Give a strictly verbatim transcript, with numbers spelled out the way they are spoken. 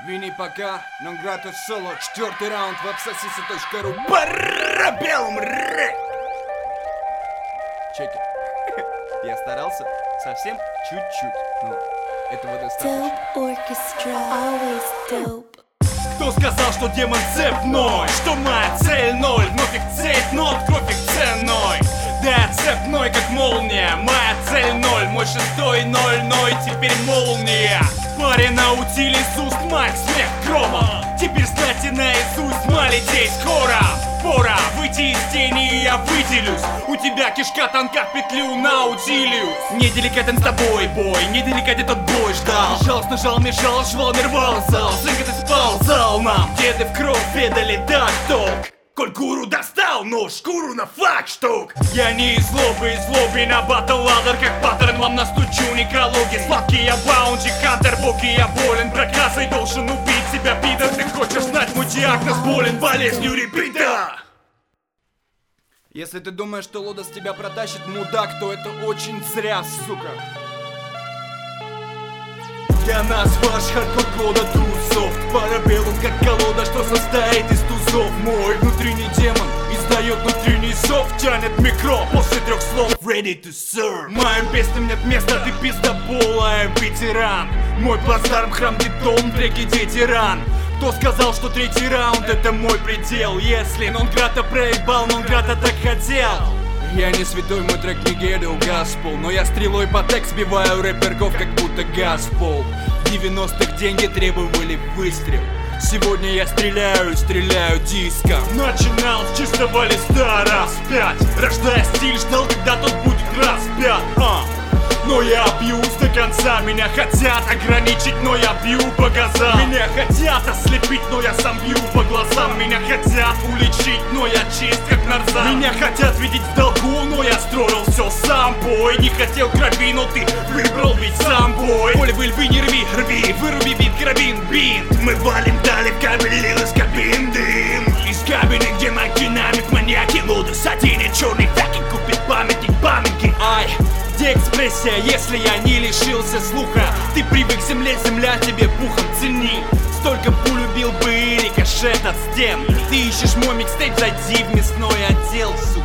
Вини пока, non grato solo. Четвертый раунд в абсосисе точка ру. Барабелум рэп. Чеки. Я старался совсем чуть-чуть. Ну, этого достаточно. Кто сказал, что демон цепной? Что моя цель ноль? Вновь их цепь, ноль, кровь их ценной. Да, цепной, как молния. Моя цель ноль, мой шестой ноль ноль, теперь молния. Парень наутили с уст мать, смех грома. Теперь знайте наизусть, малетей скоро. Пора выйти из тени, и я выделюсь. У тебя кишка тонка в петлю, наутилиус. Неделикатен с тобой бой, неделикатен тот бой ждал. Жалость нажал, мешал, жвал, нервал, зал. Слинка ты спал, зал нам. Деды в кровь предали, так ток. Коль гуру достал, но шкуру на факт штук. Я не из злобы, из злобы на батл ладер. Как паттерн вам настучу, некологи. Сладкий я баунти, хантер, боги я болен. Проказой должен убить себя, пидор. Ты хочешь знать мой диагноз, болен болезнью репита. Если ты думаешь, что Лодос тебя протащит, мудак, то это очень зря, сука. Для нас ваш хардкор кода трусов. Парабеллум как колода, что состоит из тузов. Мой внутренний демон издает внутренний зов. Тянет микро после трех слов. Ready to serve. Моим песням нет места, ты пиздоболая ветеран. Мой плацдарм, храм, детон, треки, дети ран. Кто сказал, что третий раунд это мой предел? Если нон-грата проебал, нон-грата так хотел. Я не святой, мой трек не геду гаспол. Но я стрелой по текст сбиваю рэперков, как будто газ в пол. В девяностых деньги требовали выстрел. Сегодня я стреляю, стреляю диском. Начинал с чистого листа раз пять. Рождая стиль, ждал, когда тот будет распят. а. Но я бьюсь до конца. Меня хотят ограничить, но я бью по газам. Меня хотят ослепить, но я сам бью по глазам. Меня хотят уличить, но я чист как нарзан. Меня хотят видеть в долгу, но я строил все сам. Бой, не хотел крови, но ты выбрал ведь сам бой. Поле вы львы, не рви, рви, выруби бит, карабин, бинт. Мы валим дали в кабель, из кабин дым. Из кабины, где мой динамик, маньяки, Лодос один, черный так и купит памятник, памятники. Ай, где экспрессия, если я не лишился слуха? Ты привык к земле, земля тебе пухом цени. Столько пуль убил бы и рикошет от стен. Ты ищешь мой микстейп, зайди в мясной отдел, сука.